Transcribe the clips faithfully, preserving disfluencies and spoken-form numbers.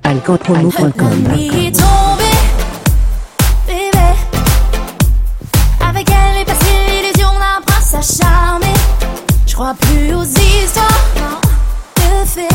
alcopromo point com. Avec elle, j'ai passé l'illusion d'un prince à charmer. Je crois plus aux histoires de fées.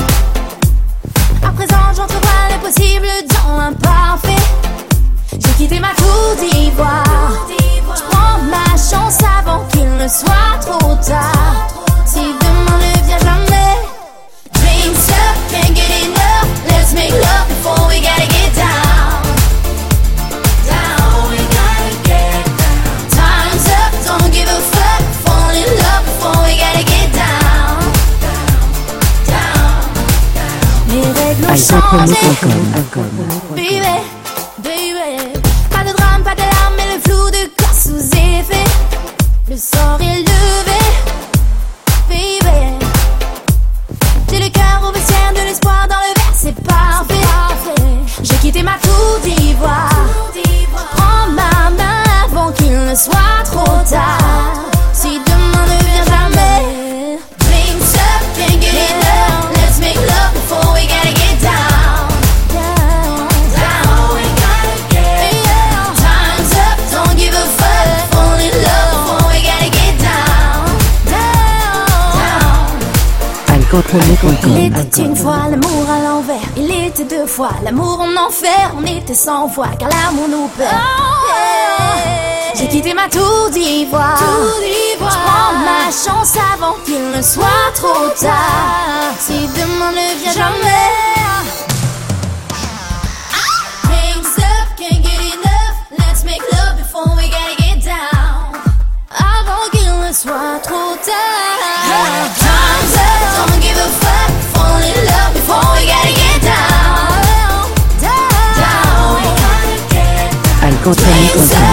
À présent, j'entrevois l'impossible dans l'imparfait. J'ai quitté ma tour d'ivoire. Je prends ma chance avant qu'il ne soit trop tard. Si demain ne vient jamais. Drinks up, can't get enough. Let's make love before we gotta get down. Down, we gotta get down. Time's up, don't give a fuck. Fall in love before we gotta get down. Down, down. Mes règles ont changé. Baby, baby. Pas de drame, pas d'alarme, mais le flou de corps sous effet. Le sort est levé, baby. J'ai le cœur au vestiaire, de l'espoir dans le verre, c'est parfait. J'ai quitté ma tour d'ivoire. Prends ma main avant qu'il ne soit trop tard. Si demain ne vient jamais. Drinks up, can't get enough. Let's make love before we gotta get down. Down, down, we gotta get down. Time's up, don't give a fuck. Fall in love before we gotta get down. Down, down. alcopromo point com. Il était une fois l'amour à l'envers. Il était deux fois l'amour en enfer. On était cent fois car l'amour nous perd. Oh, yeah. J'ai quitté ma tour d'ivoire. Je prends ma chance avant qu'il ne soit trop tard. Si demain ne vient jamais. Drinks up, can't get enough. Let's make love before we gotta get down. Avant qu'il ne soit trop tard. Time's up, don't give a fuck. Fall in love before we gotta get down. Down, down, we gotta get down. alcopromo point com.